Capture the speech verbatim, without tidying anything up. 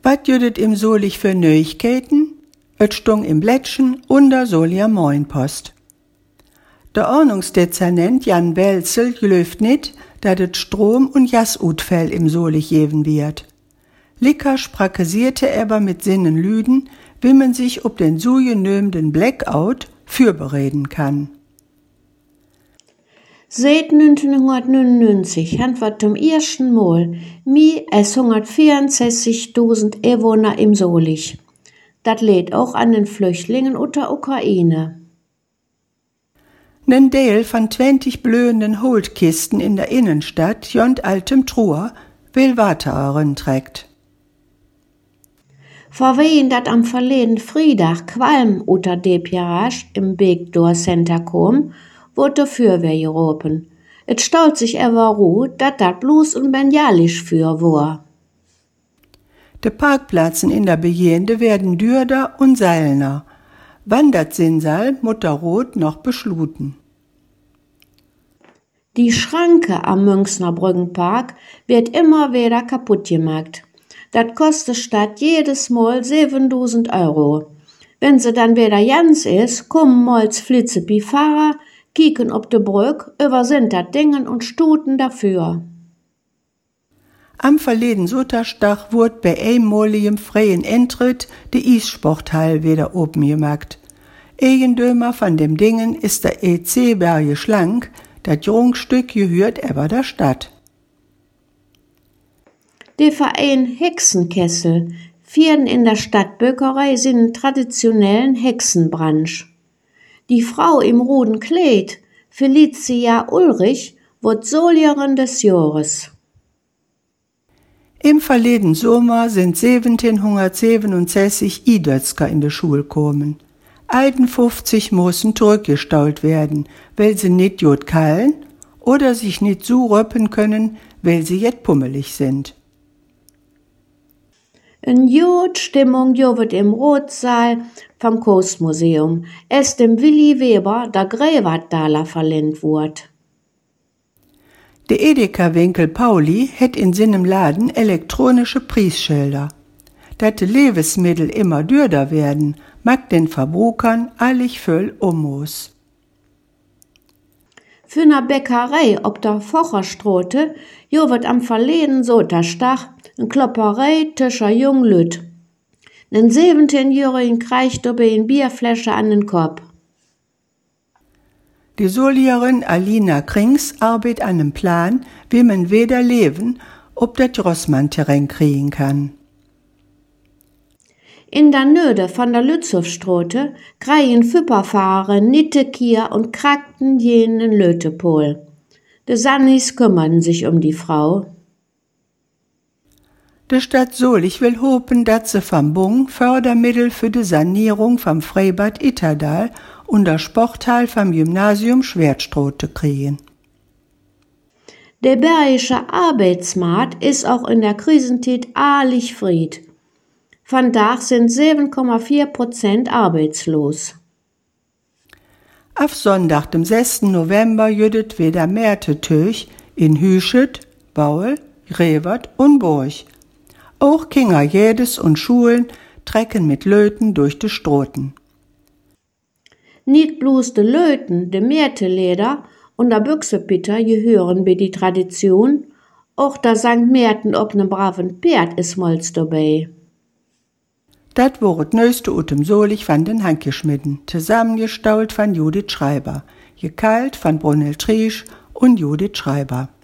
Wat jüdet im Solich für Neuigkeiten? Et stung im Blättchen unter Solier Moinpost. Der Ordnungsdezernent Jan Welzel glöft nit, dat et Strom- und Jasutfell im Solich jeven wird. Licker sprakesierte aber mit Sinnen Lüden, wie man sich ob den sujenömenden Blackout fürbereden kann. Seit neunzehnhundertneunundneunzig haben wir zum ersten Mal mehr als hundertvierundsechzigtausend Einwohner im Solich. Das lädt auch an den Flüchtlingen aus der Ukraine. Nen Deel von zwanzig blöhenden Holdkisten in der Innenstadt jont altem Truher will Water trägt. Vor wen dat am verleden Freitag Qualm unter de Pirage im Backdoor Center kom, wurde Fürwehr geropen. Et staut sich ewer ru, dat dat bloß un benjalisch für war. De Parkplätzen in der Bejende werden dürder und seilner. Wann dat Sinsal Mutterrot noch beschluten. Die Schranke am Münchner Brückenpark wird immer wieder kaputt gemacht. Dat kostet statt jedes Mal siebentausend Euro. Wenn sie dann wieder ganz ist, kommen mal's Flitzepi-Fahrer, kicken ob de Brück, übersinn dat Dingen und stuten dafür. Am verleden Sutterstag wurde bei einmaligem freien Eintritt die Eissporthall wieder oben gemacht. Eigendömer von dem Dingen ist der E C-Berge schlank, dat Jungstück gehört aber der Stadt. Der Verein Hexenkessel führen in der Stadtbäckerei seinen traditionellen Hexenbranch. Die Frau im roten Kleid, Felicia Ulrich, wird Solierin des Jahres. Im verleden Sommer sind siebzehnhundertsiebenundsechzig Idötzker in die Schule kommen. einundfünfzig müssen zurückgestaut werden, weil sie nicht jod kallen oder sich nicht so röppen können, weil sie jet pummelig sind. Eine jod Stimmung jovet im Rotsaal vom Kunstmuseum, es dem Willi Weber der Gräberdaler verliehen wurde. Der Edeka-Winkel Pauli hat in seinem Laden elektronische Preisschilder. Dat de Lebensmittel immer dürder werden, mag den Verbrauchern allig voll ummus. Für ne Bäckerei ob der Focherstrote jo wird am verleden Sotterstag n Klopperei tischer Junglüt. Nen siebzehnjährigen kreicht ob en Bierflasche an den Kopf. Die Solierin Alina Krings arbeitet an einem Plan, wie man weder leben, ob das Rossmann-Terrain kriegen kann. In der Nöde von der Lützowstrote kreien Füpperfahrer Nitte Kier und krackten jenen Lötepol. De Sannis kümmerten sich um die Frau. Die Stadt Solich will hoffen, dass sie vom Bund Fördermittel für die Sanierung vom Freibad Itterdal und der Sporthall vom Gymnasium Schwertstrote kriegen. Der bergische Arbeitsmarkt ist auch in der Krisenzeit arlig fried. Von Dach sind sieben Komma vier Prozent arbeitslos. Auf Sonntag, dem sechsten November, jüdet wieder Märtetöch in Hüschet, Baul, Revert und Burg. Auch Kinder jedes und Schulen trecken mit Löten durch die Stroten. Nicht bloß de Löten, de Märteleder und der Büchsepitter gehören bei die Tradition, auch der Sankt Märten ob ne braven Pferd is molz dabei. Dat wurd neueste utem Solich von den Handgeschmitten, zusammengestaut von Judith Schreiber, gekalt von Brunel Triesch und Judith Schreiber.